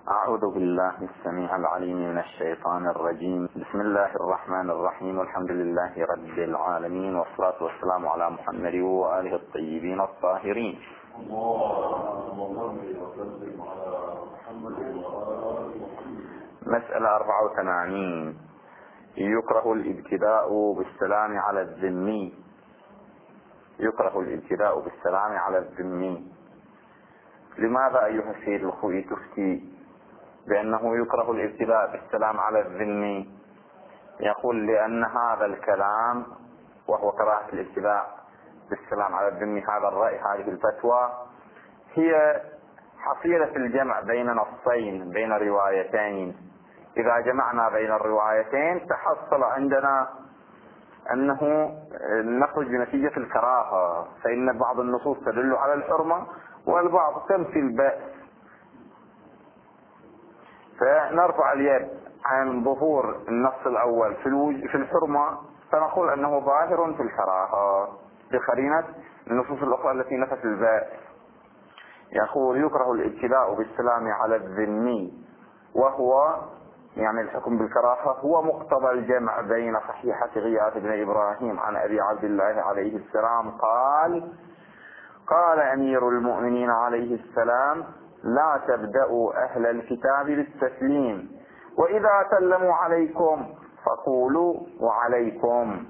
أعوذ بالله السميع العليم من الشيطان الرجيم. بسم الله الرحمن الرحيم، والحمد لله رب العالمين، والصلاة والسلام على محمد وآله الطيبين الطاهرين. مسألة 84. يكره الابتداء بالسلام على الذمي. يكره الابتداء بالسلام على الذمي. لماذا أيها السيد الخوئي تفتي بأنه يكره الابتداء بالسلام على الذمي؟ يقول لأن هذا الكلام وهو كراهة الابتداء بالسلام على الذمي، هذا الرأي، هذه الفتوى هي حصيلة الجمع بين نصين، بين روايتين. إذا جمعنا بين الروايتين تحصل عندنا أنه نخرج بنتيجة الكراهة، فإن بعض النصوص تدل على الحرمة والبعض تنفي البأس، فنرفع اليد عن ظهور النص الأول في الحرمة، فنقول أنه ظاهر في الكراهة بقرينة النصوص الأخرى التي نفت البأس. يقول يكره الابتداء بالسلام على الذمي، وهو يعني الحكم بالكراهة هو مقتضى الجمع بين صحيحة غياث بن إبراهيم عن أبي عبد الله عليه السلام قال أمير المؤمنين عليه السلام: لا تبدأوا أهل الكتاب بالتسليم، وإذا سلموا عليكم فقولوا وعليكم.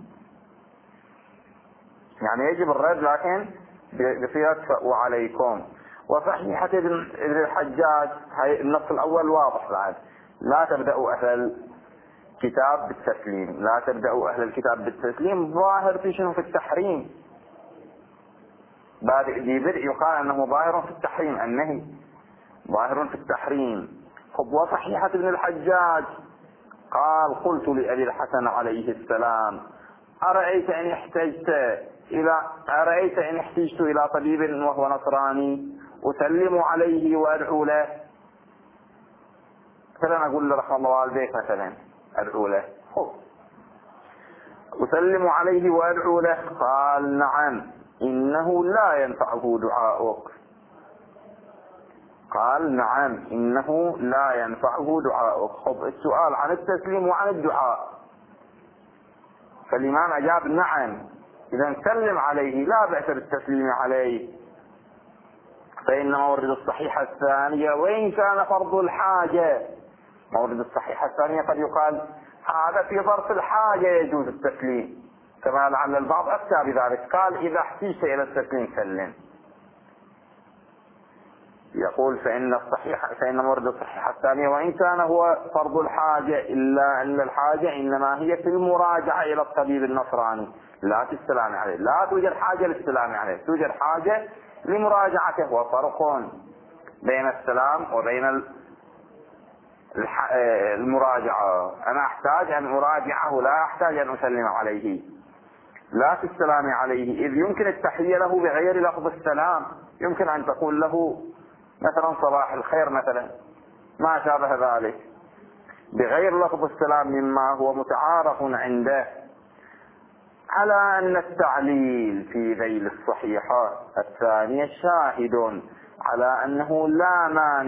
يعني يجب الرد لكن بصيغة وعليكم. وصحيحة ابن الحجاج النص الأول واضح بعد: لا تبدأوا أهل الكتاب بالتسليم. لا تبدأوا أهل الكتاب بالتسليم ظاهر في شنو؟ في التحريم. بادئ بدء يقال أنه ظاهر في التحريم، النهي ظاهر في التحريم. وصحيحة ابن الحجاج قلت لأبي الحسن عليه السلام: أرأيت إن احتجت إلى طبيب وهو نصراني أسلم عليه وأدعو له؟ مثلا أقول له رحمه الله والديك، مثلا أدعو له، أسلم عليه وأدعو له. قال: نعم، إنه لا ينفعه دعاؤك. قال: نعم، إنه لا ينفعه دعاؤك. السؤال عن التسليم وعن الدعاء، فالإمام أجاب: نعم، إذا سلم عليه لا بأس بالتسليم عليه، فإن مورد الصحيحة الثانية وإن كان فرض الحاجة. مورد الصحيحة الثانية قد يقال هذا في ظرف الحاجة يجوز التسليم، كما لعل البعض أفتى بذلك، قال: إذا احتجت إلى التسليم سلم. يقول فإن مورد الصحيحة الثانية وإن كان هو فرض الحاجة، إلا أن الحاجة إنما هي في المراجعة إلى الطبيب النصراني، لا في السلام عليه. لا توجد حاجة للسلام عليه، توجد حاجة لمراجعته. وفرق بين السلام وبين المراجعة. أنا أحتاج أن أراجعه، لا أحتاج أن أسلم عليه. لا في السلام عليه، إذ يمكن التحية له بغير لفظ السلام. يمكن أن تقول له مثلا صباح الخير مثلا، ما شابه ذلك، بغير لفظ السلام، مما هو متعارف عنده على أن التعليل في ذيل الصحيحة الثانية شاهد على أنه لا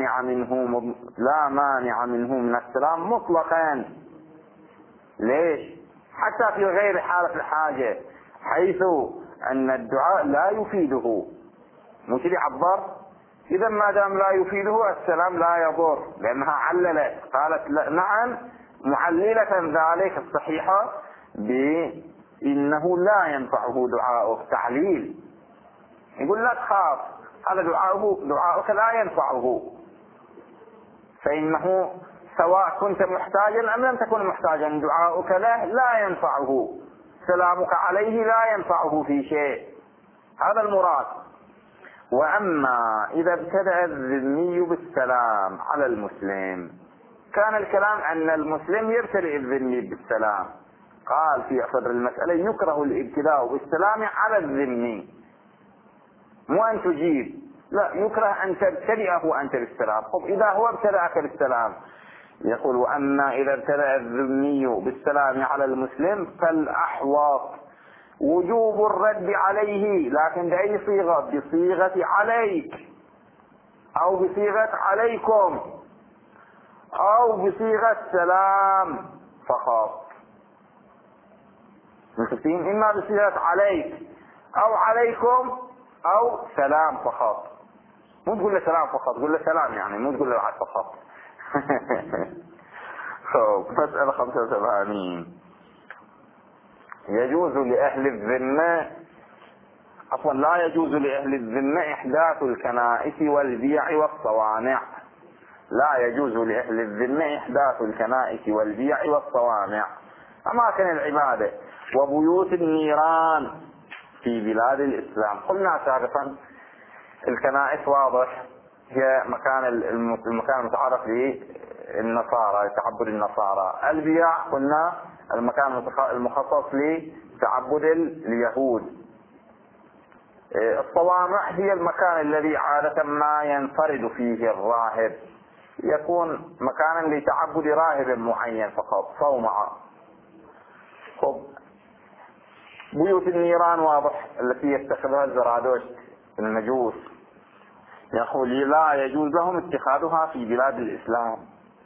مانع منه من السلام مطلقا. ليش؟ حتى في غير حالة الحاجة، حيث أن الدعاء لا يفيده، مش يعبر. إذا ما دام لا يفيده السلام لا يضر، لأنها عللت، قالت نعم، معللة ذلك الصحيحة بإنه لا ينفعه دعاؤه. تعليل يقول لا تخاف، هذا دعاؤك لا ينفعه، فإنه سواء كنت محتاجا أم لم تكن محتاجا، دعاؤك له لا ينفعه، سلامك عليه لا ينفعه في شيء. هذا المراد. وأما إذا ابتدأ الذمي بالسلام على المسلم، كان الكلام أن المسلم يبتدئ الذمي بالسلام. قال في صدر المسألة: يكره الابتداء بالسلام على الذمي، مو أن تجيب، لا، يكره أن تبتدئه أنت بالسلام. إذا هو ابتدأك بالسلام، يقول: وأما إذا ابتدأ الذمي بالسلام على المسلم فالأحوط وجوب الرد عليه، لكن بأي صيغة؟ بصيغة عليك أو بصيغة عليكم. أو بصيغة سلام فقط. متفقين؟ إما بصيغة عليك أو عليكم أو سلام فقط. مو تقول له سلام فقط، تقول له سلام، يعني مو تقول له بعد فقط. مسألة 85. يجوز لأهل الذمة، عفوا لا يجوز لأهل الذمة إحداث الكنائس والبيع والصوامع. لا يجوز لأهل الذمة إحداث الكنائس والبيع والصوامع، أماكن العبادة وبيوت النيران في بلاد الإسلام. قلنا سابقا الكنائس واضح هي المكان المتعارف للنصارى، تعبد النصارى. البيع قلنا المكان المخصص لتعبد اليهود. الصوامع هي المكان الذي عادة ما ينفرد فيه الراهب، يكون مكانا لتعبد راهب معين فقط، صومعة. بيوت النيران واضح التي يتخذها الزرادشت المجوس، يقول لا يجوز لهم اتخاذها في بلاد الإسلام.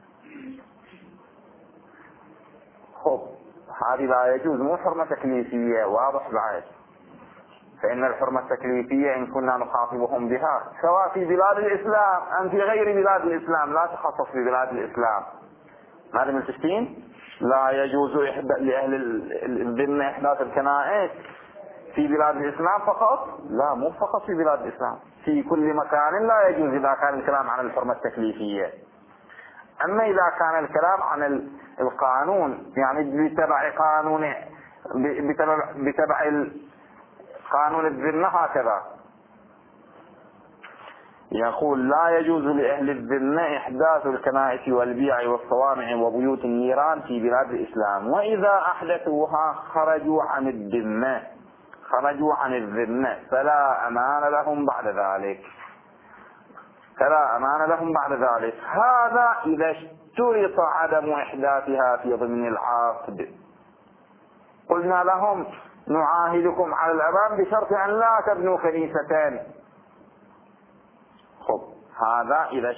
هذه لا يجوز، مو حرمة تكليفية، واضح بعد. فإن الحرمة التكليفية إن كنا نخاطبهم بها سواء في بلاد الإسلام أم في غير بلاد الإسلام، لا تخصص في بلاد الإسلام. ماذا من تشتين؟ لا يجوز لأهل الذمة إحداث الكنائس في بلاد الإسلام فقط؟ لا، مو فقط في بلاد الإسلام، في كل مكان لا يجوز إذا كان الكلام عن الحرمة التكليفية. أما إذا كان الكلام عن القانون، يعني بتبع قانون الذمة هكذا، يقول لا يجوز لأهل الذمة إحداث الكنائس والبيع والصوامع وبيوت النيران في بلاد الإسلام، وإذا أحدثوها خرجوا عن الذمة، خرجوا عن الذمة فلا أمان لهم بعد ذلك، فلا أمان لهم بعد ذلك. هذا إذا اشترط عدم إحداثها في ضمن العقد. قلنا لهم نعاهدكم على الأمان بشرط أن لا تبنوا كنيستين. هذا إذا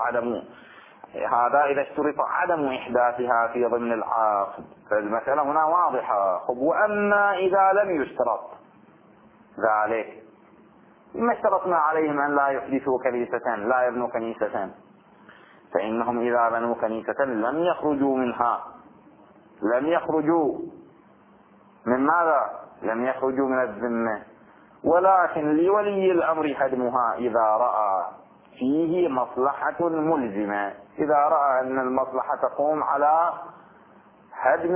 اشترط عدم إحداثها في ضمن العقد، فالمسألة هنا واضحة. وأما إذا لم يشترط ذلك، ما اشترطنا عليهم أن لا يحدثوا كنيسة، لا يبنوا كنيسة، فإنهم إذا بنوا كنيسة لم يخرجوا منها، لم يخرجوا من ماذا؟ لم يخرجوا من الذمة، ولكن لولي الأمر هدمها إذا رأى فيه مصلحة ملزمة، إذا رأى أن المصلحة تقوم على هدم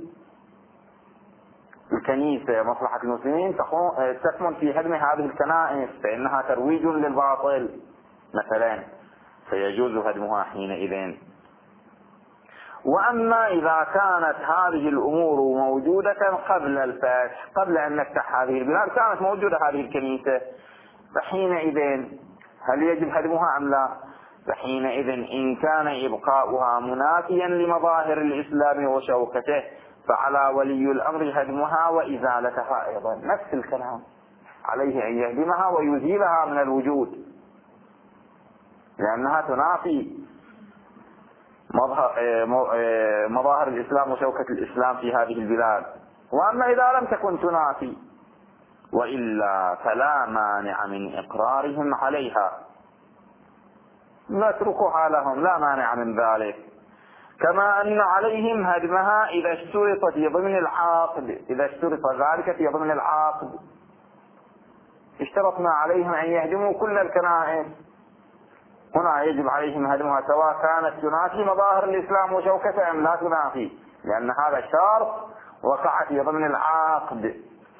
الكنيسة، مصلحة المسلمين تكمن في هدم هذه الكنائس، فإنها ترويج للباطل مثلا، فيجوز هدمها حينئذ. وأما إذا كانت هذه الأمور موجودة قبل الفتح، قبل أن نفتح هذه البلاد كانت موجودة هذه الكنيسة، فحينئذ هل يجب هدمها أم لا؟ فحينئذ إن كان إبقاؤها منافيا لمظاهر الإسلام وشوكته فعلى ولي الأمر هدمها وإزالتها أيضا، نفس الكلام، عليه أن يهدمها ويزيلها من الوجود، لأنها تنافي مظاهر الإسلام وشوكة الإسلام في هذه البلاد. وأما إذا لم تكن تنافي وإلا فلا مانع من إقرارهم عليها، نتركها لهم، لا مانع من ذلك. كما أن عليهم هدمها إذا اشترط في ضمن العقد، إذا اشترط ذلك في ضمن العقد، اشترطنا عليهم أن يهدموا كل الكنائس، هنا يجب عليهم هدمها سواء كانت تنافي مظاهر الإسلام وشوكته أم لا تنافي، لأن هذا شرط وقع في ضمن العقد.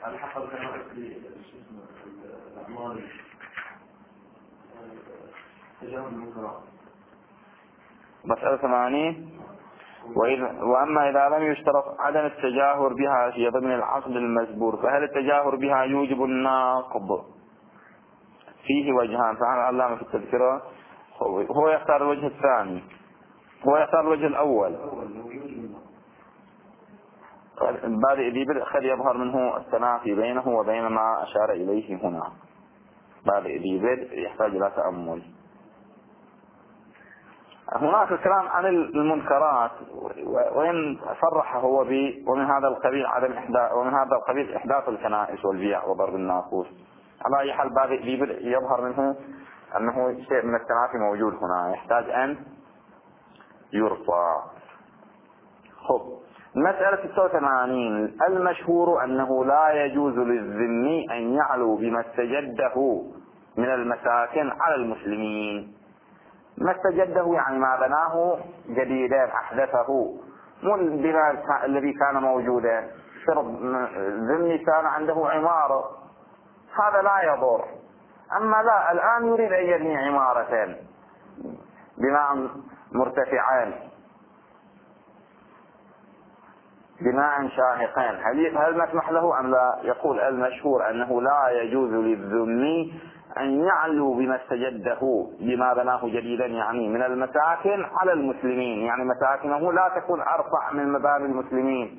مسألة 80. وأما إذا لم يشترط عدم التجاهر بها في ضمن العقد المزبور، فهل التجاهر بها يوجب الناقض؟ فيه وجهان، فعلا علامة في التذكرة هو يختار الوجه الثاني، هو يختار الوجه الأول. بادئ ذي بدء قد يظهر منه التنافي بينه وبين ما أشار إليه هنا. بادئ ذي بدء يحتاج إلى تأمل. هناك الكلام عن المنكرات، وإن صرح هو ومن هذا القبيل إحداث الكنائس والبيع وضرب الناقوس. على أي حال يظهر منه أنه شيء من التنافي موجود هنا يحتاج أن يرفع. مسألة 86. المشهور أنه لا يجوز للذمي أن يعلو بما استجده من المساكن على المسلمين. ما استجده يعني ما بناه جديدا أحدثه، مو البناء الذي كان موجودا. ذمي كان عنده عمارة، هذا لا يضر. أما لا، الآن يريد أن يبني عمارتين بناء مرتفعان بناء شاهقين، هل نسمح له أم لا؟ يقول المشهور أنه لا يجوز للذمي أن يعلو بما استجده بما بناه جديدا يعني من المساكن على المسلمين، يعني مساكنه لا تكون أرفع من مباني المسلمين.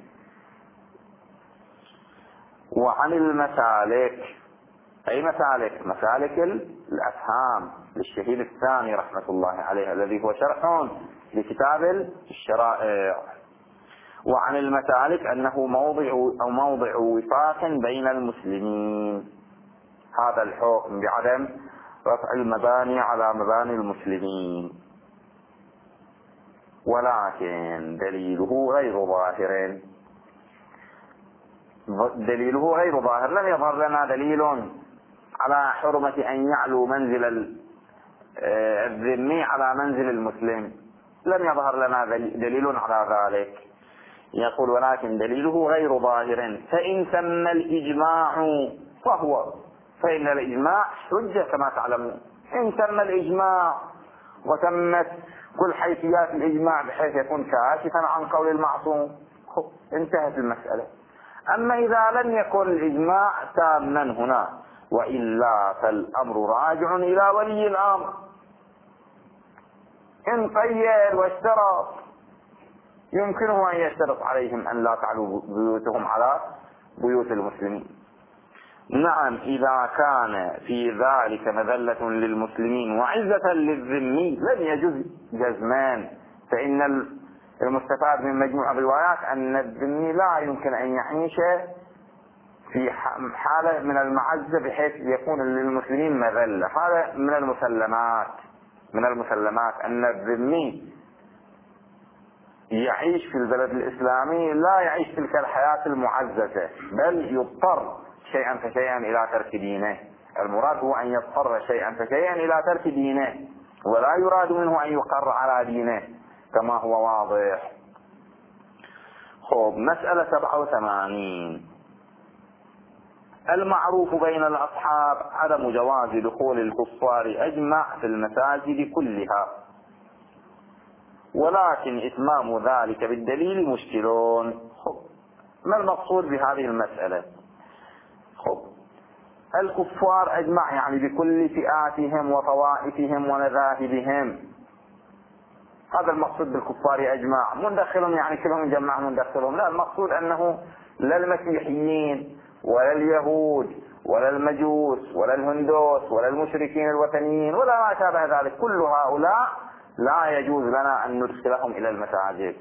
وعن المسالك، أي مسالك؟ مسالك الأفهام للشهيد الثاني رحمة الله عليه الذي هو شرح لكتاب الشرائع. وعن المسالك أنه موضع وفاق بين المسلمين، هذا الحكم بعدم رفع المباني على مباني المسلمين. ولكن دليله غير ظاهر. لم يظهر لنا دليل على حرمة أن يعلو منزل الذمي على منزل المسلم، لم يظهر لنا دليل على ذلك. يقول ولكن دليله غير ظاهر. فإن تم الإجماع فإن الإجماع حجة كما تعلمون. إن تم الإجماع وتمت كل حيثيات الإجماع بحيث يكون كاشفا عن قول المعصوم، انتهت المسألة. أما إذا لم يكن الإجماع تاما هنا وإلا فالأمر راجع إلى ولي الأمر. إن قيد واشترط يمكنه أن يشترط عليهم أن لا تعلو بيوتهم على بيوت المسلمين. نعم، إذا كان في ذلك مذلة للمسلمين وعزة للذمي لم يجوز جزمان. فإن المستفاد من مجموع الروايات أن الذمي لا يمكن أن يعيش في حالة من المعزة بحيث يكون للمسلمين مذلة. هذا من المسلمات أن الذمي يعيش في البلد الإسلامي لا يعيش تلك الحياة المعززة، بل يضطر شيئا فشيئا إلى ترك دينه. المراد هو أن يضطر شيئا فشيئا إلى ترك دينه، ولا يراد منه أن يقر على دينه كما هو واضح. مسألة 87. المعروف بين الأصحاب عدم جواز دخول الكفار أجمع في المساجد كلها، ولكن إتمام ذلك بالدليل مشكلون. ما المقصود بهذه المسألة؟ الكفار أجمع يعني بكل فئاتهم وطوائفهم ومذاهبهم، هذا المقصود بالكفار أجمع. مندخلهم يعني كلهم جمع مندخلهم، لا، المقصود أنه لا المسيحيين ولا اليهود ولا المجوس ولا الهندوس ولا المشركين الوثنيين ولا ما شابه ذلك، كل هؤلاء لا يجوز لنا أن ندخلهم إلى المساجد.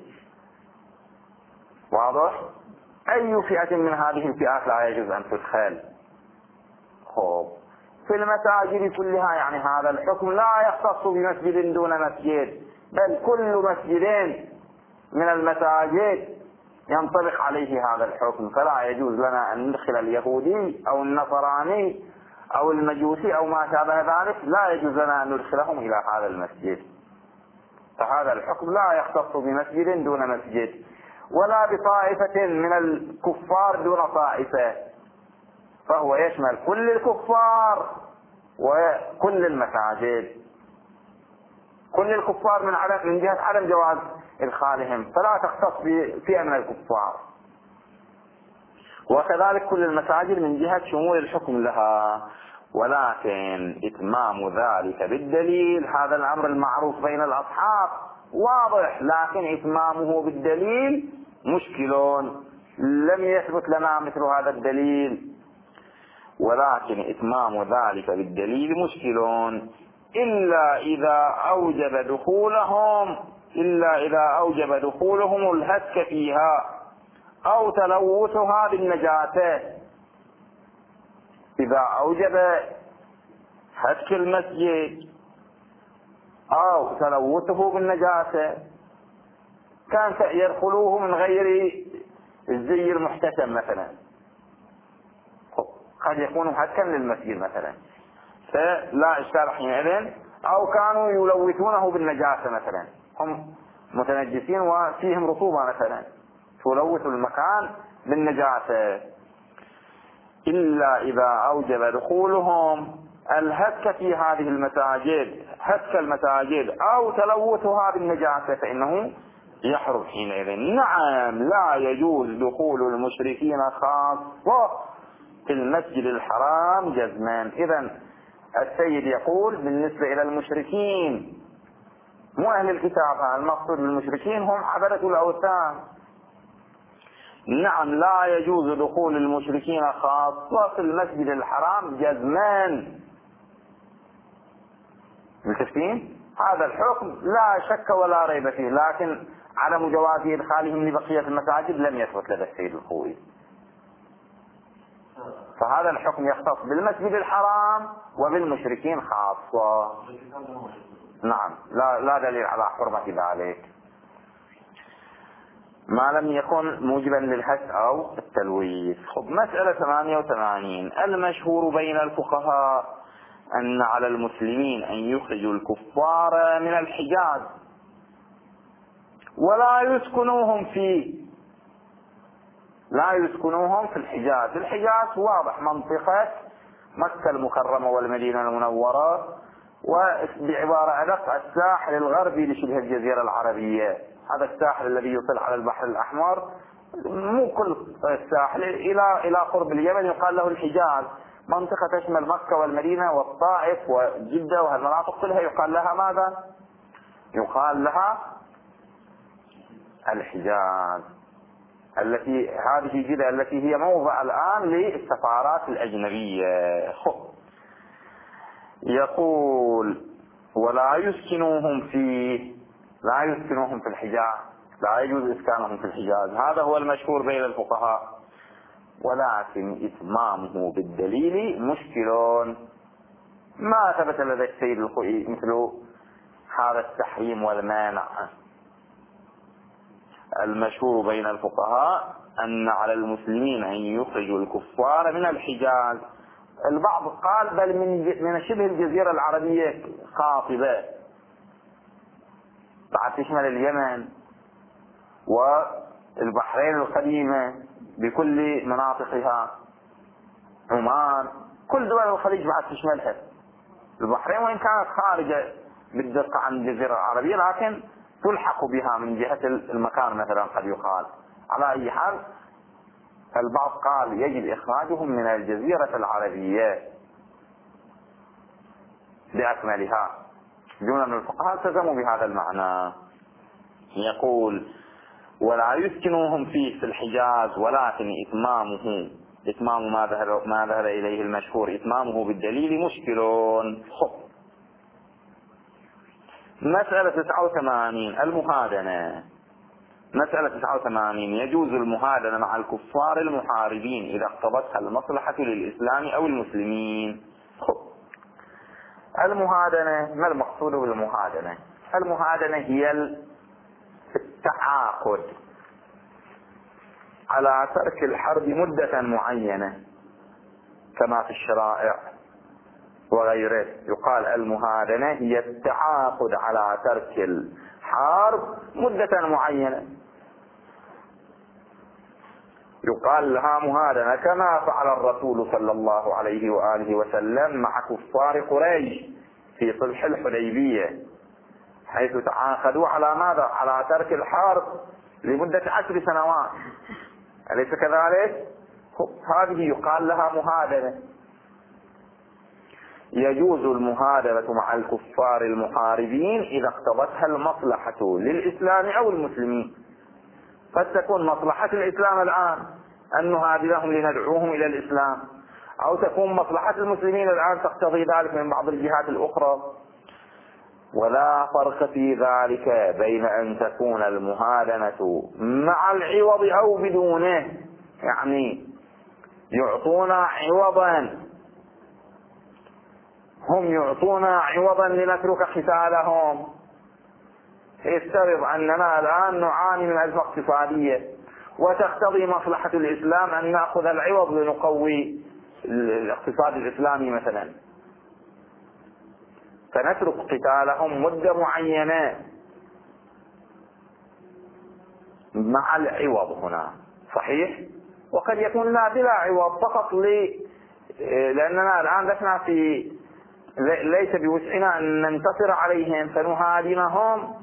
واضح؟ أي فئة من هذه الفئات لا يجوز أن تدخل؟ في المساجد كلها، يعني هذا الحكم لا يختص بمسجد دون مسجد، بل كل مسجد من المساجد ينطبق عليه هذا الحكم. فلا يجوز لنا أن ندخل اليهودي أو النصراني أو المجوسي أو ما شابه ذلك، لا يجوز لنا أن ندخلهم إلى هذا المسجد. فهذا الحكم لا يختص بمسجد دون مسجد، ولا بطائفة من الكفار دون طائفة، فهو يشمل كل الكفار وكل المساجد. كل الكفار من جهة عدم جواز إدخالهم، فلا تختص بفئة من الكفار، وكذلك كل المساجد من جهة شمول الحكم لها. ولكن إتمام ذلك بالدليل، هذا الأمر المعروف بين الأصحاب واضح، لكن إتمامه بالدليل مشكلون، لم يثبت لنا مثل هذا الدليل. ولكن إتمام ذلك بالدليل مشكلون إلا إذا أوجب دخولهم الهتك فيها أو تلوثها بالنجاسة. إذا أوجب هتك المسجد أو تلوثه بالنجاسة كان يدخلوه من غير الزي المحتشم مثلا، قد يكون هتكا للمسجد مثلا فلا إشكال حينئذ، أو كانوا يلوثونه بالنجاسة مثلا، هم متنجسين وفيهم رطوبة مثلا تلوث المكان بالنجاسة. إلا إذا أوجب دخولهم الهتك في هذه المساجد، هتك المساجد أو تلوثها بالنجاسة فإنه يحرم حينئذ. نعم لا يجوز دخول المشركين خاصة في المسجد الحرام جزما. إذن السيد يقول بالنسبة إلى المشركين مو أهل الكتاب، المقصود بالمشركين هم عبدة الأوثان. نعم لا يجوز دخول المشركين خاصة في المسجد الحرام جزما. متفقين؟ هذا الحكم لا شك ولا ريب فيه، لكن عدم جواز إدخالهم لبقية المساجد لم يثبت لدى السيد الخوئي. فهذا الحكم يختص بالمسجد الحرام وبالمشركين خاصة. نعم لا دليل على حرمة ذلك ما لم يكن موجبا للهتك أو التلويث. مسألة 88. المشهور بين الفقهاء أن على المسلمين أن يخرجوا الكفار من الحجاز ولا يسكنوهم فيه. لا يسكنوهم في الحجاز. الحجاز واضح منطقة مكة المكرمة والمدينة المنورة، وبعبارة أدق الساحل الغربي لشبه الجزيرة العربية. هذا الساحل الذي يطل على البحر الأحمر، مو كل الساحل إلى قرب اليمن يقال له الحجاز. منطقة تشمل مكة والمدينة والطائف وجدة وهالمناطق كلها يقال لها ماذا؟ يقال لها الحجاز. هذه جدة التي هي موضع الآن للسفارات الأجنبية. يقول ولا يسكنوهم فيه، لا يسكنوهم في الحجاز، لا يجوز إسكانهم في الحجاز. هذا هو المشهور بين الفقهاء، ولكن إتمامه بالدليل مشكل. ما ثبت لدى السيد الخوئي مثل هذا التحريم والمانع. المشهور بين الفقهاء أن على المسلمين أن يخرجوا الكفار من الحجاز. البعض قال بل من شبه الجزيرة العربية قاطبة، بعد تشمل اليمن والبحرين القديمة بكل مناطقها، عمان، كل دول الخليج بعد تشملها. البحرين وإن كانت خارجة بالدقة عن الجزيرة العربية لكن تلحق بها من جهة المكان مثلا قد يقال. على أي حال البعض قال يجب إخراجهم من الجزيرة العربية بأكملها. جملة من الفقهاء التزموا بهذا المعنى. يقول ولا يسكنوهم فيه في الحجاز، ولكن إتمام ما ذهب إليه المشهور إتمامه بالدليل مشكل. مسألة 89. المهادنة. مسألة 89. يجوز المهادنة مع الكفار المحاربين إذا اقتضتها المصلحة للإسلام أو المسلمين. المهادنة، ما المقصود بالمهادنة؟ المهادنة هي التعاقد على ترك الحرب مدة معينة كما في الشرائع وغيره. يقال المهادنة هي التعاقد على ترك الحرب مدة معينة، يقال لها مهادنة، كما فعل الرسول صلى الله عليه وآله وسلم مع كفار قريش في صلح الحديبية، حيث تعاقدوا على ماذا؟ على ترك الحرب لمدة 10 سنوات، أليس كذلك؟ هذه يقال لها مهادنة. يجوز المهادنة مع الكفار المحاربين إذا اقتضتها المصلحة للإسلام أو المسلمين. قد تكون مصلحة الإسلام الآن أن نهادنهم لندعوهم إلى الإسلام، أو تكون مصلحة المسلمين الآن تقتضي ذلك من بعض الجهات الأخرى. ولا فرق في ذلك بين أن تكون المهادنة مع العوض أو بدونه، يعني يعطونا عوضا، هم يعطونا عوضا لنترك قتالهم. يفترض أننا الآن نعاني من أزمة اقتصادية وتقتضي مصلحة الإسلام أن نأخذ العوض لنقوي الاقتصاد الإسلامي مثلا، فنترك قتالهم مدة معينة مع العوض هنا، صحيح؟ وقد يكون لا بلا عوض، فقط لأننا الآن لسنا ليس بوسعنا أن ننتصر عليهم فنهادنهم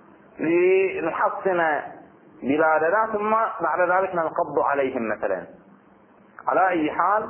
لنحصن بلادنا ثم بعد ذلك ننقض عليهم مثلا. على أي حال،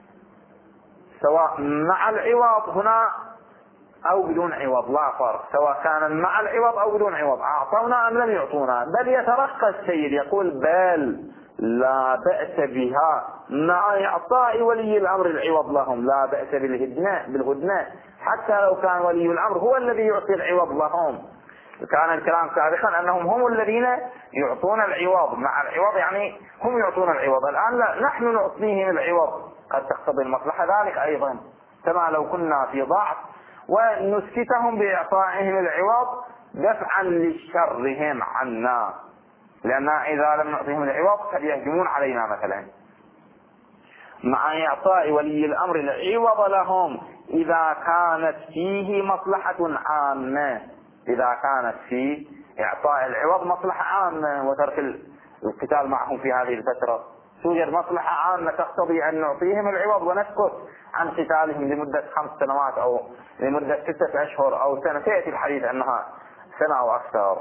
سواء مع العوض هنا أو بدون عوض لا فرق، سواء كان مع العوض أو بدون عوض، أعطونا أم لم يعطونا. بل يترقى السيد يقول بل لا بأس بها مع إعطاء ولي الأمر العوض لهم، لا بأس بالهدنة حتى لو كان ولي الأمر هو الذي يعطي العوض لهم. كان الكلام سابقا أنهم هم الذين يعطون العوض، مع العوض يعني هم يعطون العوض. الآن لا، نحن نعطيهم العوض، قد تقتضي المصلحة ذلك أيضا، كما لو كنا في ضعف ونسكتهم بإعطائهم العوض دفعا لشرهم عنا، لأن إذا لم نعطيهم العوض قد يهجمون علينا مثلا. مع إعطاء ولي الأمر العوض لهم إذا كانت فيه مصلحة عامة، إذا كانت في إعطاء العوض مصلحة عامة وترك القتال معهم في هذه الفترة، توجد مصلحة عامة تقتضي أن نعطيهم العوض ونسكت عن قتالهم لمدة 5 سنوات أو لمدة 6 أشهر أو سنة، سيأتي الحديث أنها سنة أو أكثر.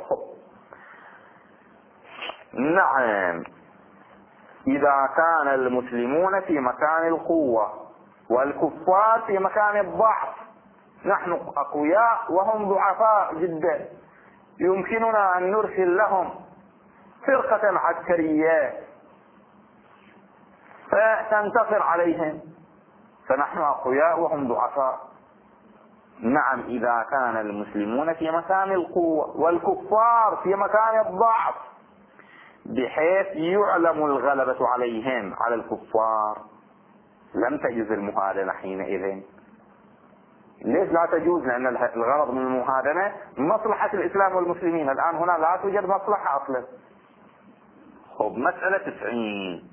نعم، إذا كان المسلمون في مكان القوة والكفار في مكان الضعف، نحن أقوياء وهم ضعفاء جدا، يمكننا أن نرسل لهم فرقة عسكرية فتنتصر عليهم، فنحن أقوياء وهم ضعفاء. نعم، إذا كان المسلمون في مكان القوة والكفار في مكان الضعف بحيث يعلم الغلبة عليهم على الكفار، لم تجوز المهادنة حينئذ. ليش لا تجوز؟ لأن الغرض من المهادنة مصلحة الإسلام والمسلمين. الآن هنا لا توجد مصلحة أصلا. مسألة 90،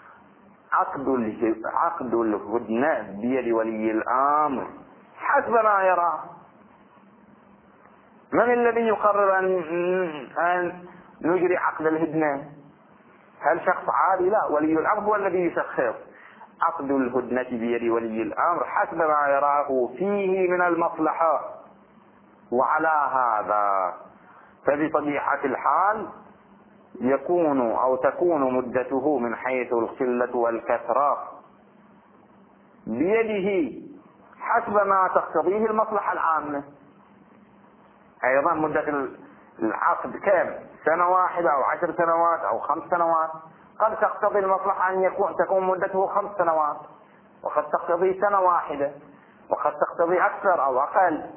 عقد الهدنة بيد ولي الأمر حسب ما يرى. من الذي يقرر أن نجري عقد الهدنة؟ هل شخص عادي؟ لا، ولي الأمر هو الذي يشخص. عقد الهدنة بيد ولي الأمر حسب ما يراه فيه من المصلحة. وعلى هذا فبطبيعة الحال تكون مدته من حيث القلة والكثرة بيده حسب ما تقتضيه المصلحة العامة. أيضا مدة العقد كم؟ 1 واحدة أو 10 سنوات أو 5 سنوات؟ قد تقتضي المصلحة أن تكون مدته 5 سنوات، وقد تقتضي 1 سنة واحدة، وقد تقتضي أكثر أو أقل.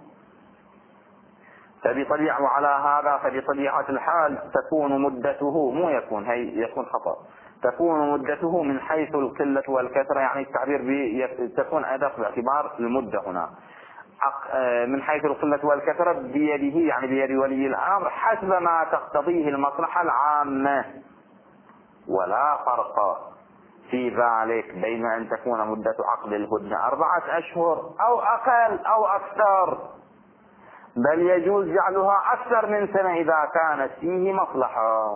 وعلى هذا فبطبيعة الحال تكون مدته يكون خطأ، تكون مدته من حيث القلة والكثرة، يعني التعبير تكون أدق باعتبار المدة هنا، من حيث القلة والكثرة بيده، يعني بيد ولي الأمر حسب ما تقتضيه المصلحة العامة. ولا فرق في ذلك بين أن تكون مدة عقد الهدنة 4 أشهر أو أقل أو أكثر، بل يجوز جعلها أكثر من 1 سنة إذا كانت فيه مصلحة،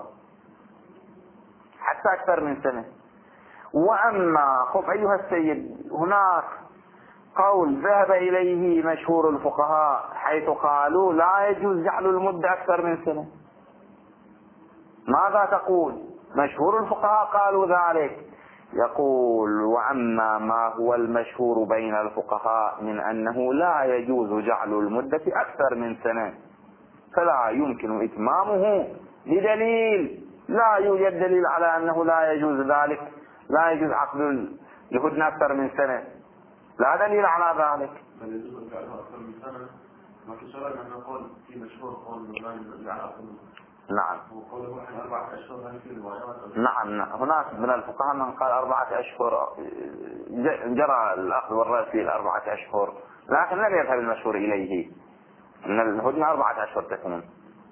حتى أكثر من 1 سنة. وأما أيها السيد، هناك قول ذهب إليه مشهور الفقهاء حيث قالوا لا يجوز جعل المدة أكثر من 1 سنة. ماذا تقول؟ مشهور الفقهاء قالوا ذلك. يقول وأما ما هو المشهور بين الفقهاء من أنه لا يجوز جعل المدة أكثر من 1 سنة، فلا يمكن إتمامه بدليل، لا يوجد دليل على أنه لا يجوز ذلك، لا يجوز عقد الهدنة أكثر من 1 سنة، لا دليل على ذلك. ما في سؤال أن نقول في مشهور قول من نعم. وقول واحد 4 أشهر هل في روايات؟ نعم هناك من الفقهاء من قال 4 أشهر، جرى الأخذ والرد في 4 أشهر، لكن لم يذهب المشهور إليه أن الهدنة 4 أشهر تكون.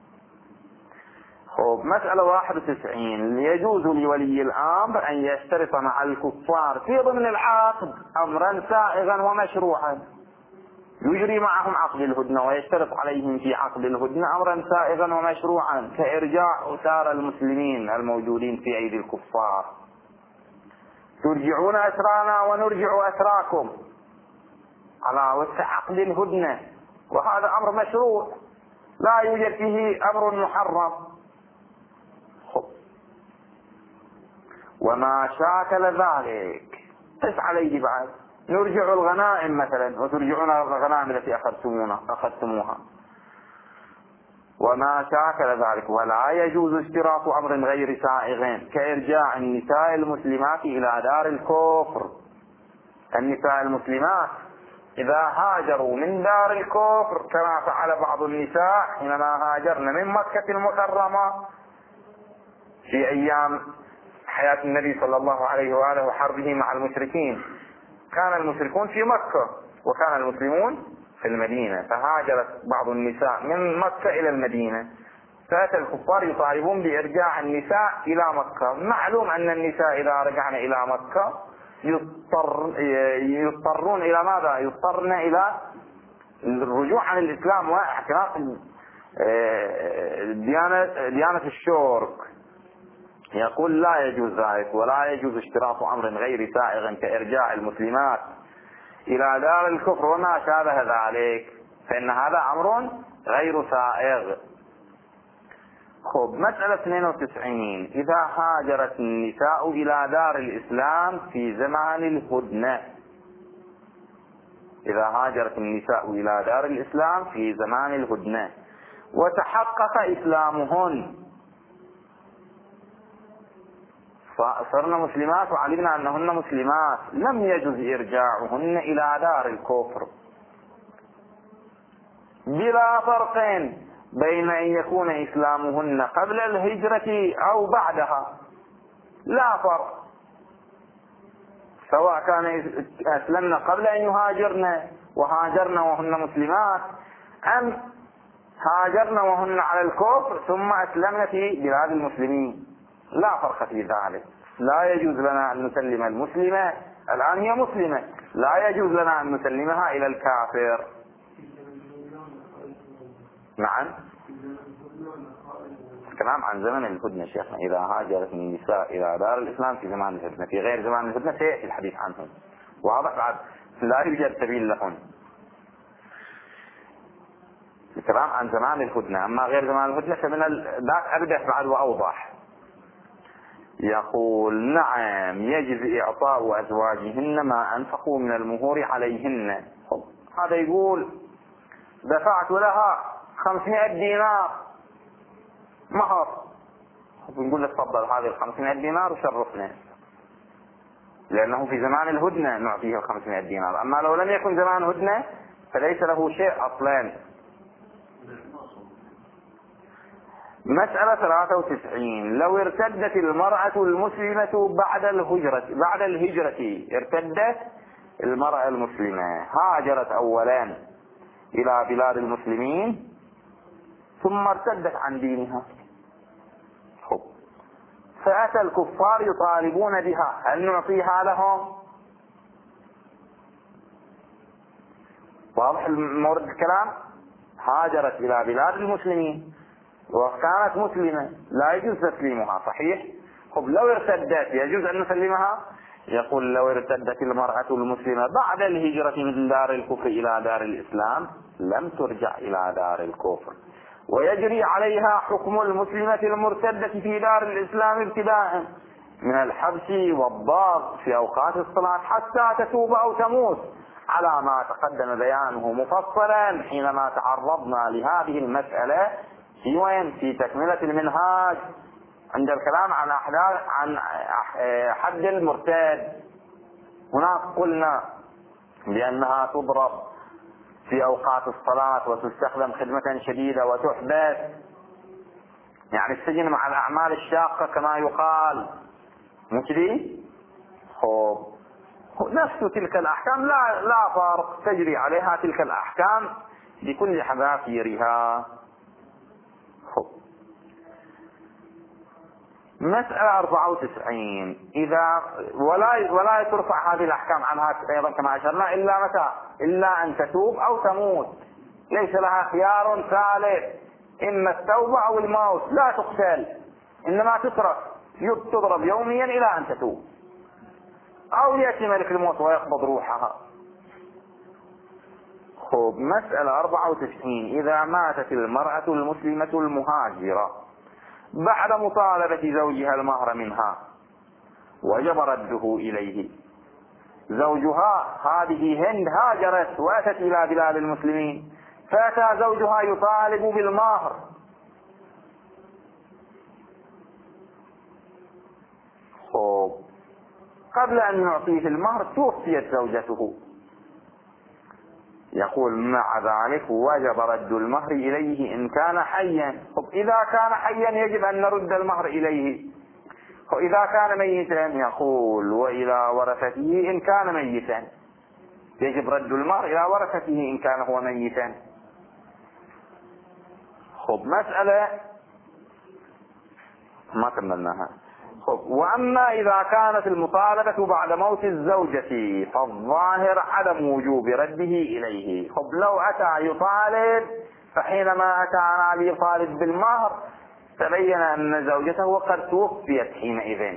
خب مسألة 91، يجوز لولي الأمر أن يشترط مع الكفار في ضمن العقد أمرا سائغا ومشروعا، يجري معهم عقد الهدنة ويشترط عليهم في عقد الهدنة أمرا سائغا ومشروعا كإرجاع أسار المسلمين الموجودين في أيدي الكفار، ترجعون أسرانا ونرجع أسراكم على وسع عقد الهدنة، وهذا أمر مشروع لا يوجد فيه أمر محرم. وما شاكل ذلك قس عليه بعد، نرجع الغنائم مثلا وترجعون الغنائم التي أخذتموها. وما شاكل ذلك، ولا يجوز اشتراط أمر غير سائغ كإرجاع النساء المسلمات إلى دار الكفر. النساء المسلمات إذا هاجروا من دار الكفر كما فعل بعض النساء حينما هاجرن من مكة المكرمة في أيام حياة النبي صلى الله عليه وآله وحربه مع المشركين، كان المشركون في مكة وكان المسلمون في المدينة، فهاجرت بعض النساء من مكة إلى المدينة، فأتى الكفار يطالبون بإرجاع النساء إلى مكة. معلوم أن النساء إذا رجعن إلى مكة يضطرون إلى ماذا؟ يضطرن إلى الرجوع عن الإسلام واعتناق ديانة الشرك. يقول لا يجوز ذلك، ولا يجوز اشتراط أمر غير سائغ كإرجاع المسلمات إلى دار الكفر وما شابه ذلك، فإن هذا أمر غير سائغ. خب مسألة 92، إذا هاجرت النساء إلى دار الإسلام في زمان الهدنة، إذا هاجرت النساء إلى دار الإسلام في زمان الهدنة وتحقق إسلامهن، فصرنا مسلمات وعلمنا أنهن مسلمات، لم يجوز إرجاعهن إلى دار الكفر، بلا فرق بين أن يكون إسلامهن قبل الهجرة أو بعدها، لا فرق، سواء كان أسلمنا قبل أن يهاجرن وهاجرن وهن مسلمات، أم هاجرن وهن على الكفر ثم أسلمن في بلاد المسلمين، لا فرق في ذلك. لا يجوز لنا أن نسلم المسلمة، الآن هي مسلمة، لا يجوز لنا أن نسلمها إلى الكافر. نعم، الكلام عن زمن الهدنة شيخنا، إذا هاجرت النساء إلى دار الإسلام في زمان الهدنة، في غير زمان الهدنة سيأتي الحديث عنهم، واضح بعد لا يوجد سبيل لهم. الكلام عن زمان الهدنة، أما غير زمان الهدنة فمن ذاك أبدأ بعد وأوضح. يقول نعم يجب إعطاء أزواجهن ما أنفقوا من المهور عليهن. هذا يقول دفعت لها 500 دينار مهر، نقول له تفضل هذه 500 دينار وشرفنا، لأنه في زمان الهدنة نعطيه 500 دينار، أما لو لم يكن زمان هدنة فليس له شيء أصلا. مسألة 93، لو ارتدت المرأة المسلمة بعد الهجرة ارتدت المرأة المسلمة، هاجرت أولا إلى بلاد المسلمين ثم ارتدت عن دينها، فأتى الكفار يطالبون بها، هل نعطيها لهم؟ واضح مورد الكلام؟ هاجرت إلى بلاد المسلمين وكانت مسلمة، لا يجوز تسليمها، صحيح؟ طب لو ارتدت يجوز أن نسلمها؟ يقول لو ارتدت المرأة المسلمة بعد الهجرة من دار الكفر إلى دار الإسلام لم ترجع إلى دار الكفر، ويجري عليها حكم المسلمة المرتدة في دار الإسلام ابتداء من الحبس والضرب في أوقات الصلاة حتى تتوب أو تموت، على ما تقدم بيانه مفصلا حينما تعرضنا لهذه المسألة في وين؟ في تكملة المنهاج عند الكلام عن حد المرتد. هناك قلنا بأنها تضرب في أوقات الصلاة وتستخدم خدمة شديدة وتحبس، يعني السجن مع الأعمال الشاقة كما يقال، مو كذي؟ نفس تلك الأحكام لا فرق، تجري عليها تلك الأحكام بكل حذافيرها. مسألة 94 إذا ولا ترفع هذه الأحكام عنها أيضا كما أشرنا إلا متى؟ إلا أن تتوب أو تموت، ليس لها خيار ثالث، إما التوبة أو الموت، لا تقتل إنما تترك تضرب يوميا إلى أن تتوب، أو يأتي ملك الموت ويقبض روحها. مسألة 94 إذا ماتت المرأة المسلمة المهاجرة بعد مطالبة زوجها المهر منها وجب رده إليه، زوجها هذه هند هاجرت وأتت إلى بلاد المسلمين، فأتى زوجها يطالب بالمهر، قبل أن نعطيه المهر توفيت زوجته، يقول مع ذلك وجب رد المهر إليه إن كان حيا. إذا كان حيا يجب أن نرد المهر إليه، وإذا كان ميتا يقول وإلى ورثته إن كان ميتا، يجب رد المهر إلى ورثته إن كان هو ميتا. مسألة ما كملناها. وأما إذا كانت المطالبة بعد موت الزوجة فالظاهر عدم وجوب رده إليه. لو أتى يطالب، فحينما أتى ليطالب بالمهر تبين أن زوجته قد توفيت حينئذ،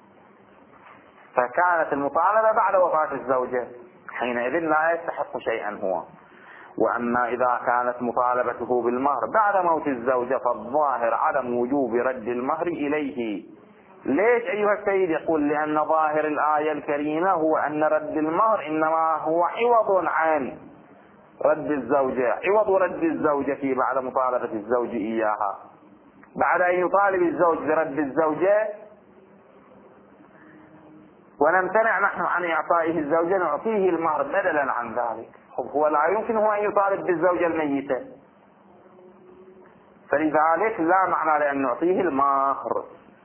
فكانت المطالبة بعد وفاة الزوجة، حينئذ لا يستحق شيئا هو. وأما إذا كانت مطالبته بالمهر بعد موت الزوجة فالظاهر عدم وجوب رد المهر إليه. ليش أيها السيد؟ يقول لأن ظاهر الآية الكريمة هو أن رد المهر إنما هو عوض عن رد الزوجة، عوض رد الزوجة بعد مطالبة الزوج إياها. بعد أن يطالب الزوج برد الزوجة ونمتنع نحن عن إعطائه الزوجة نعطيه المهر بدلا عن ذلك. هو لا يمكنه أن يطالب بالزوجة الميتة، فلذلك لا معنى لأن نعطيه المهر.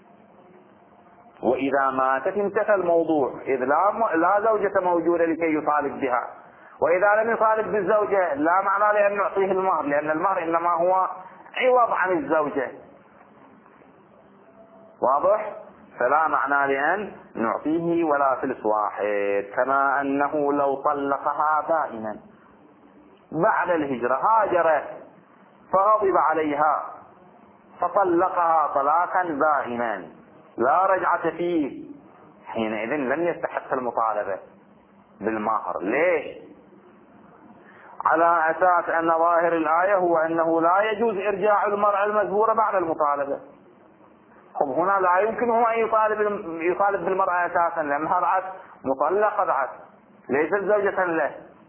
وإذا ماتت انتهى الموضوع، إذ لا زوجة موجودة لكي يطالب بها، وإذا لم يطالب بالزوجة لا معنى لأن نعطيه المهر، لأن المهر إنما هو عوض عن الزوجة. واضح؟ فلا معنى لأن نعطيه ولا فلس واحد. كما أنه لو طلقها دائما بعد الهجرة، هاجرت فغضب عليها فطلقها طلاقا دائما لا رجعة فيه، حينئذ لم يستحق المطالبة بالمهر. ليش؟ على أساس أن ظاهر الآية هو أنه لا يجوز إرجاع المرأة المزبورة بعد المطالبة. هنا لا يمكنه أن يطالب بالمرأة أساسا، لأنها بعد مطلقة، بعد ليست زوجة له.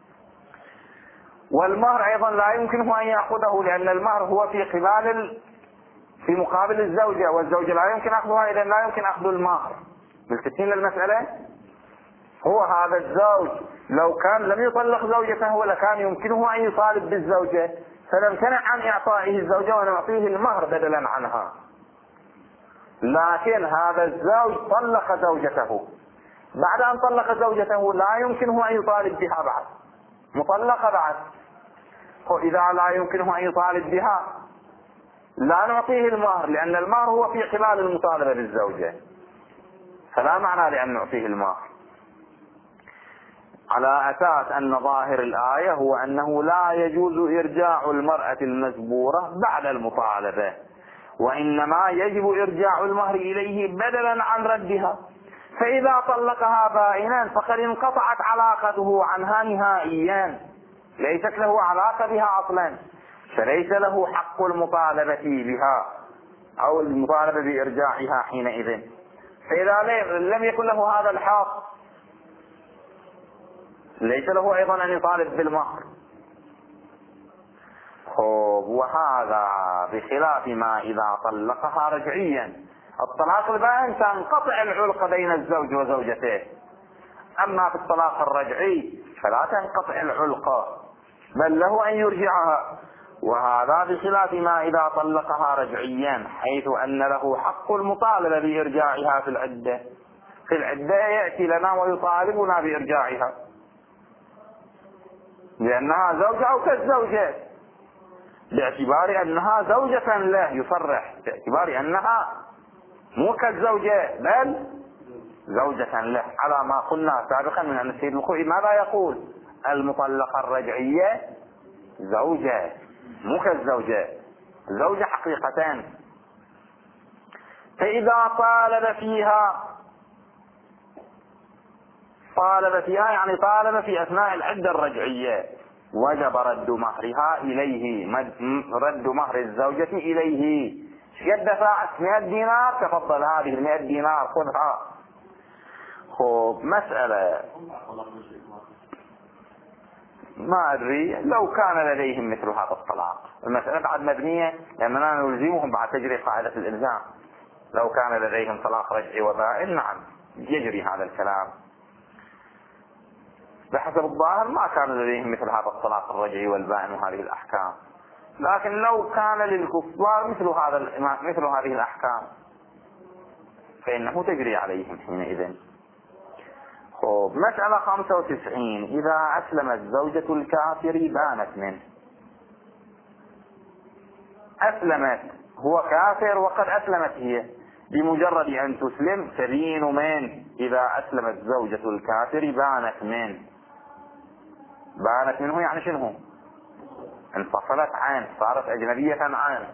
والمهر أيضا لا يمكنه أن يأخذه، لأن المهر هو في مقابل الزوجة، والزوجة لا يمكن أخذها، إذا لا يمكن أخذ المهر. ملتفتين للمسألة؟ هو هذا الزوج لو كان لم يطلق زوجته لكان يمكنه أن يطالب بالزوجة، فنمتنع عن إعطائه الزوجة ونعطيه المهر بدلا عنها. لكن هذا الزوج طلق زوجته، بعد أن طلق زوجته لا يمكنه أن يطالب بها بعد، مطلقة بعد. وإذا لا يمكنه أن يطالب بها لا نعطيه المهر، لأن المهر هو في خلال المطالبة بالزوجة، فلا معنى لأن نعطيه المهر. على أساس أن ظاهر الآية هو أنه لا يجوز إرجاع المرأة المزبورة بعد المطالبة، وإنما يجب إرجاع المهر إليه بدلا عن ردها. فإذا طلقها بائنا فقد انقطعت علاقته عنها نهائيا، ليست له علاقة بها أصلا، فليس له حق المطالبة بها أو المطالبة بإرجاعها حينئذ. فإذا لم يكن له هذا الحق ليس له أيضا أن يطالب بالمهر. وهذا بخلاف ما إذا طلقها رجعيا. الطلاق البائن تنقطع العلاقة بين الزوج وزوجته، أما في الطلاق الرجعي فلا تنقطع العلاقة، بل له أن يرجعها. وهذا بخلاف ما إذا طلقها رجعيا، حيث أن له حق المطالبة بإرجاعها في العدة. في العدة يأتي لنا ويطالبنا بإرجاعها لأنها زوجة أو كالزوجة، باعتبار أنها زوجة له، يصرح باعتبار أنها مو كالزوجة بل زوجة له، على ما قلنا سابقا من أن السيد الخوئي ماذا يقول؟ المطلقة الرجعية زوجة مو كالزوجة، زوجة حقيقتان. فإذا طالب فيها يعني طالب في أثناء العدة الرجعية، وجب رد مهرها إليه، رد مهر الزوجة إليه. شد دفعت 100 دينار، تفضل هذه 100 دينار خذها. خب مسألة ما أدري لو كان لديهم مثل هذا الطلاق، المسألة بعد مبنية لأننا نلزمهم بعد تجري قاعدة الإلزام. لو كان لديهم طلاق رجعي وبائن نعم يجري هذا الكلام. بحسب الظاهر ما كان لديهم مثل هذا الطلاق الرجعي والبائن وهذه الأحكام، لكن لو كان للكفار مثل هذه الأحكام فإنه تجري عليهم حينئذ. خب مسألة 95. إذا أسلمت زوجة الكافر بانت منه. أسلمت، هو كافر وقد أسلمت هي، بمجرد أن تسلم تبين من. إذا أسلمت زوجة الكافر بانت منه. بانت منه يعني شنو؟ انفصلت عنه، صارت أجنبية عنه،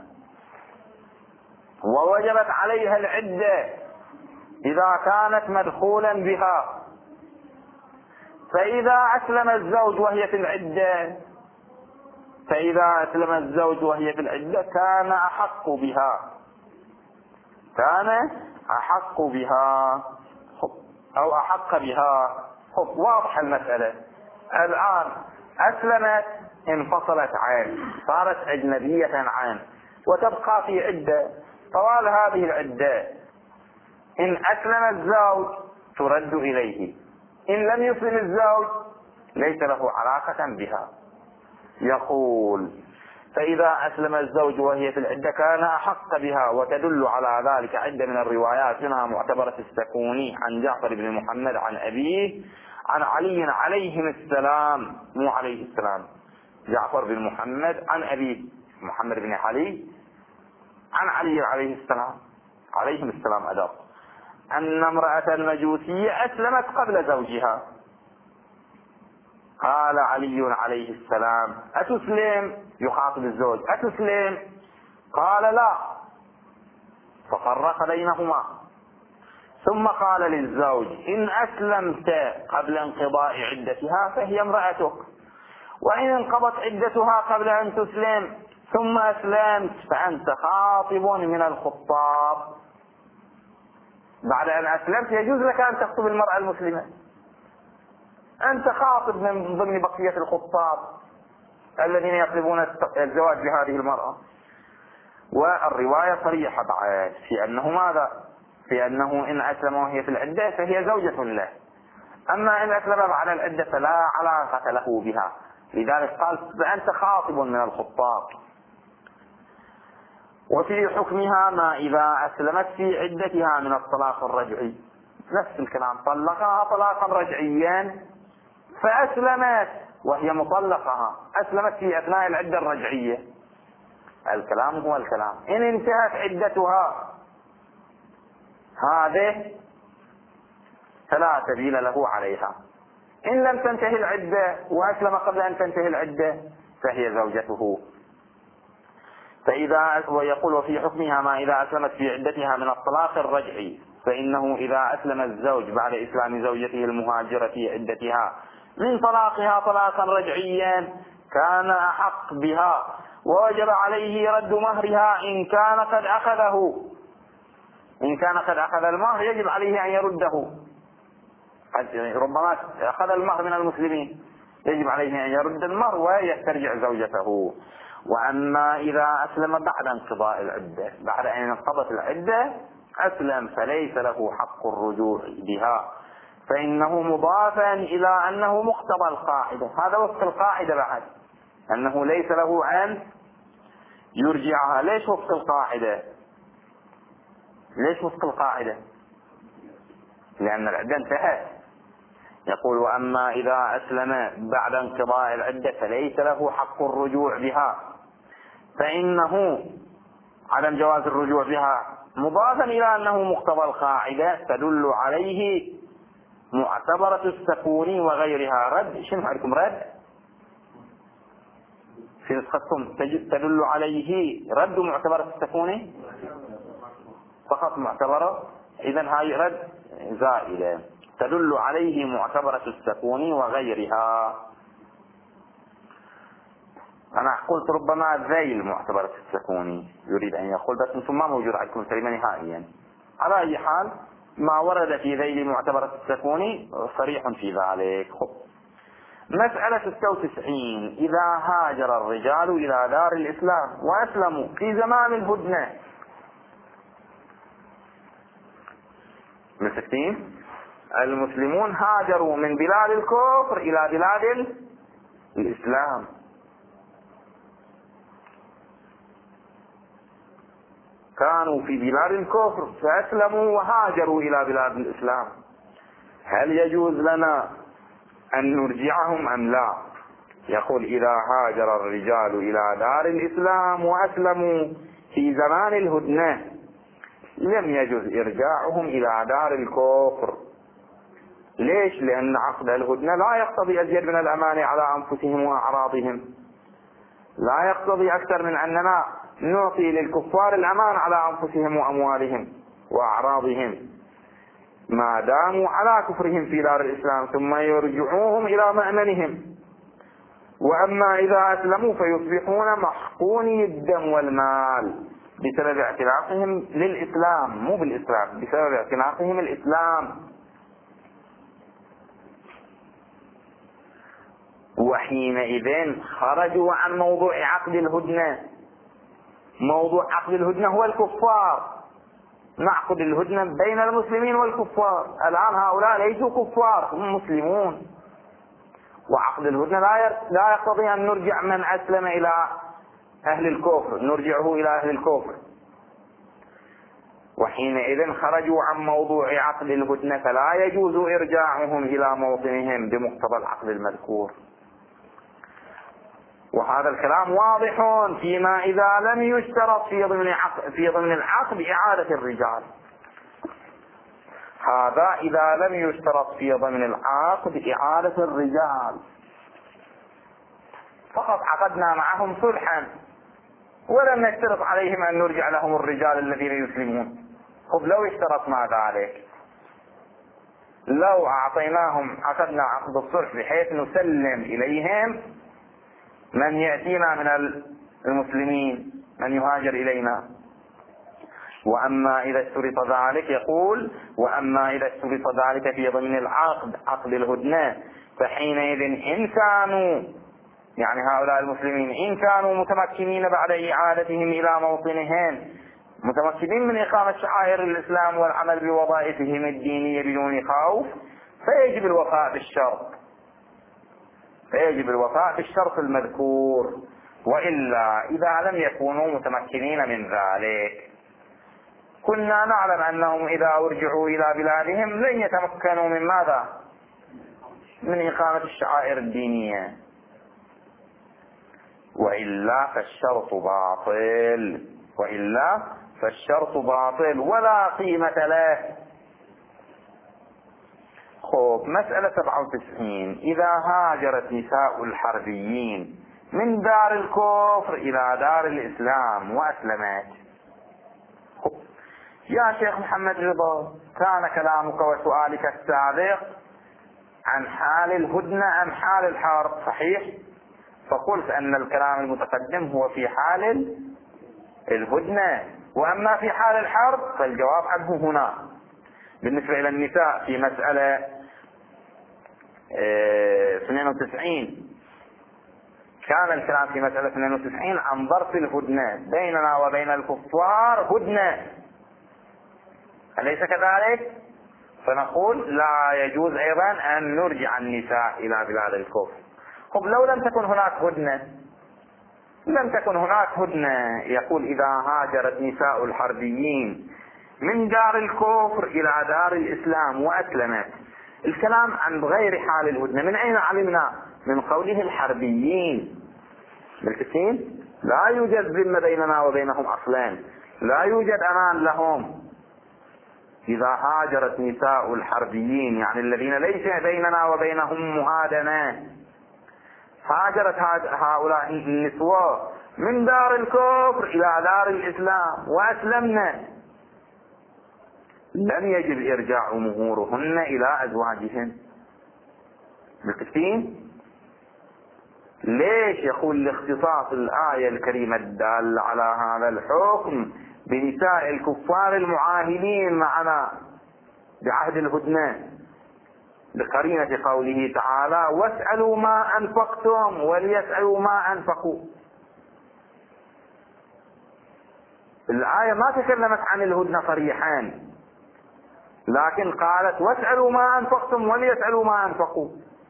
ووجبت عليها العدة إذا كانت مدخولا بها. فإذا أسلم الزوج وهي في العدة، كان أحق بها أو أحق بها. واضح المسألة الآن. أسلمت، انفصلت عنه، صارت أجنبية عنه، وتبقى في عدة. طوال هذه العدة إن أسلم الزوج ترد إليه، إن لم يسلم الزوج ليس له علاقة بها. يقول فإذا أسلم الزوج وهي في العدة كان أحق بها. وتدل على ذلك عدة من الروايات، منها معتبرة السكوني عن جعفر بن محمد عن أبيه عن علي عليهم السلام، مو عليه السلام، جعفر بن محمد عن أبيه محمد بن علي عن علي عليه السلام، عليهم السلام أدب، أن امرأة المجوسية أسلمت قبل زوجها. قال علي عليه السلام أتسلم؟ يخاطب الزوج أتسلم؟ قال لا، ففرق بينهما. ثم قال للزوج إن أسلمت قبل انقضاء عدتها فهي امرأتك، وإن انقضت عدتها قبل أن تسلم ثم أسلمت فأنت خاطب من الخطاب. بعد أن أسلمت يجوز لك أن تخطب المرأة المسلمة، أنت خاطب من ضمن بقية الخطاب الذين يطلبون الزواج بهذه المرأة. والرواية صريحة بعد في أنه ماذا؟ في أنه إن أسلم وهي في العدة فهي زوجة له، أما إن أسلم بعد العدة فلا علاقة له بها. لذلك قال فأنت خاطب من الخطاب. وفي حكمها ما إذا أسلمت في عدتها من الطلاق الرجعي، نفس الكلام، طلقها طلاقا رجعيا فأسلمت وهي مطلقها، أسلمت في أثناء العدة الرجعية، الكلام هو الكلام. إن انتهت عدتها هذه فلا سبيل له عليها. إن لم تنتهي العدة وأسلم قبل أن تنتهي العدة فهي زوجته. ويقول وفي حكمها ما إذا أسلمت في عدتها من الطلاق الرجعي، فإنه إذا أسلم الزوج بعد إسلام زوجته المهاجرة في عدتها من طلاقها طلاقا رجعيا كان أحق بها، ووجب عليه رد مهرها إن كان قد أخذه. إن كان قد أخذ المهر يجب عليه أن يرده، ربما أخذ المهر من المسلمين يجب عليه أن يرد المهر ويسترجع زوجته. وأما إذا أسلم بعد انقضاء العدة، بعد أن انقضت العدة أسلم، فليس له حق الرجوع بها، فإنه مضافا إلى أنه مقتضى القاعدة. هذا وفق القاعدة بعد، أنه ليس له أن يرجعها. ليش وفق القاعدة؟ ليش وفق القاعدة؟ لأن العدة انتهت. يقول وأما إذا أسلم بعد انقضاء العدة فليس له حق الرجوع بها، فإنه عدم جواز الرجوع بها مضافا إلى أنه مقتضى القاعدة تدل عليه معتبرة السكون وغيرها. رد شنو عليكم رد في نسختكم تدل عليه رد معتبرة السكون فقط معتبرة، إذن هاي رد زائدة تدل عليه معتبرة السكون وغيرها. أنا قلت ربما ذيل معتبرة السكون يريد أن يقول، بس انتم ما موجود عندكم كلمة نهائيا. على أي حال ما ورد في ذيل معتبرة السكون صريح في ذلك. مسألة 96 إذا هاجر الرجال إلى دار الإسلام وأسلموا في زمان الهدنة. مسكين المسلمون هاجروا من بلاد الكفر إلى بلاد الإسلام، كانوا في بلاد الكفر فأسلموا وهاجروا إلى بلاد الإسلام، هل يجوز لنا أن نرجعهم أم لا؟ يقول إذا هاجر الرجال إلى دار الإسلام وأسلموا في زمان الهدنة لم يجوز إرجاعهم إلى دار الكفر. ليش؟ لأن عقد الهدنة لا يقتضي أزيد من الأمان على أنفسهم وأعراضهم، لا يقتضي أكثر من أننا نعطي للكفار الأمان على أنفسهم وأموالهم وأعراضهم ما داموا على كفرهم في دار الإسلام، ثم يرجعوهم إلى مأمنهم. وأما إذا أسلموا فيصبحون محقوني الدم والمال بسبب اعتناقهم للإسلام، مو بالإسلام، بسبب اعتناقهم الإسلام. وحينئذ خرجوا عن موضوع عقد الهدنة. موضوع عقد الهدنة هو الكفار، نعقد الهدنة بين المسلمين والكفار. الآن هؤلاء ليسوا كفار، هم مسلمون، وعقد الهدنة لا يقتضي أن نرجع من أسلم إلى أهل الكفر، نرجعه إلى أهل الكفر. وحينئذ خرجوا عن موضوع عقد الهدنة فلا يجوز إرجاعهم إلى موطنهم بمقتضى العقد المذكور. وهذا الكلام واضح فيما إذا لم يشترط في ضمن العقد إعادة الرجال. هذا إذا لم يشترط في ضمن العقد إعادة الرجال، فقط عقدنا معهم صلحا ولم نشترط عليهم أن نرجع لهم الرجال الذين يسلمون. خب لو اشترطنا ذلك، لو أعطيناهم عقدنا عقد الصلح بحيث نسلم إليهم من يأتينا من المسلمين، من يهاجر إلينا. وأما إذا اشترط ذلك، يقول وأما إذا اشترط ذلك في ضمن العقد عقد الهدنة فحينئذ إن كانوا، يعني هؤلاء المسلمين إن كانوا متمكنين بعد إعادتهم إلى موطنهم، متمكنين من إقامة شعائر الإسلام والعمل بوظائفهم الدينية بدون خوف، فيجب الوفاء بالشرط، فيجب الوفاء بالشرط المذكور. وإلا إذا لم يكونوا متمكنين من ذلك، كنا نعلم أنهم إذا أرجعوا إلى بلادهم لن يتمكنوا من ماذا؟ من إقامة الشعائر الدينية. وإلا فالشرط باطل، وإلا فالشرط باطل ولا قيمة له. خب مسألة 97 إذا هاجرت نساء الحربيين من دار الكفر إلى دار الإسلام وأسلمت. يا شيخ محمد رضا، كان كلامك وسؤالك السابق عن حال الهدنة أم حال الحرب؟ صحيح، فقلت أن الكلام المتقدم هو في حال الهدنة، وأما في حال الحرب فالجواب عنه هنا. بالنسبة إلى النساء في مسألة 92 كان الكلام في مسألة 92 عن ظرف الهدنة بيننا وبين الكفار هدنة، أليس كذلك؟ فنقول لا يجوز أيضا أن نرجع النساء إلى بلاد الكفر. طب لو لم تكن هناك هدنة، لم تكن هناك هدنة. يقول إذا هاجرت نساء الحربيين من دار الكفر إلى دار الإسلام وأسلمت. الكلام عن غير حال الهدنة. من أين علمنا؟ من قوله الحربيين. بالكثير لا يوجد ذمة بيننا وبينهم أصلا، لا يوجد أمان لهم. إذا هاجرت نساء الحربيين يعني الذين ليس بيننا وبينهم مهادنة، هاجرت هؤلاء النسوة من دار الكفر إلى دار الإسلام وأسلمنا، لم يجب إرجاع مهورهن إلى أزواجهن. بالكثير ليش يقول لاختصاص الآية الكريمة الدالة على هذا الحكم بنساء الكفار المعاهدين معنا بعهد الهدنة؟ بقرينة قوله تعالى واسألوا ما أنفقتم وليسألوا ما أنفقوا. الآية ما تكلمت عن الهدنة صريحا، لكن قالت واسألوا ما أنفقتم وليسألوا ما أنفقوا.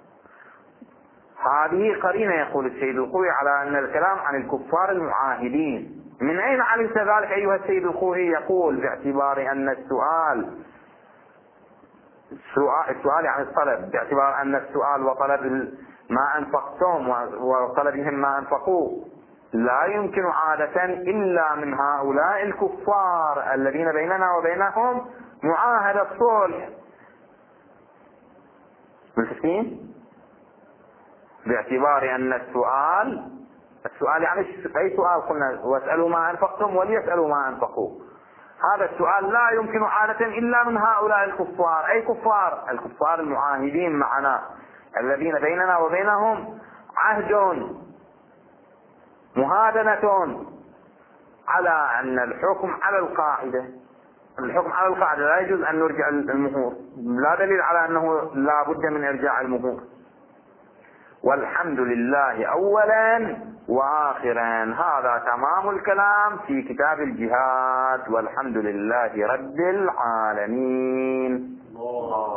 هذه قرينة يقول السيد الخوئي على أن الكلام عن الكفار المعاهدين. من أين علمت ذلك أيها السيد الخوئي؟ يقول باعتبار أن السؤال عن الطلب، باعتبار أن السؤال وطلب ما أنفقتم وطلبهم ما أنفقوا لا يمكن عادة إلا من هؤلاء الكفار الذين بيننا وبينهم معاهدة صلح. متفقين؟ باعتبار أن السؤال يعني أي سؤال؟ قلنا واسألوا ما أنفقتم وليسألوا ما أنفقوا. هذا السؤال لا يمكن عادة إلا من هؤلاء الكفار. أي كفار؟ الكفار المعاهدين معنا الذين بيننا وبينهم عهد مهادنة، على أن الحكم على القاعدة. الحكم على القاعدة لا يجوز أن نرجع المهور، لا دليل على أنه لا بد من إرجاع المهور. والحمد لله أولا وآخرا. هذا تمام الكلام في كتاب الجهاد، والحمد لله رب العالمين.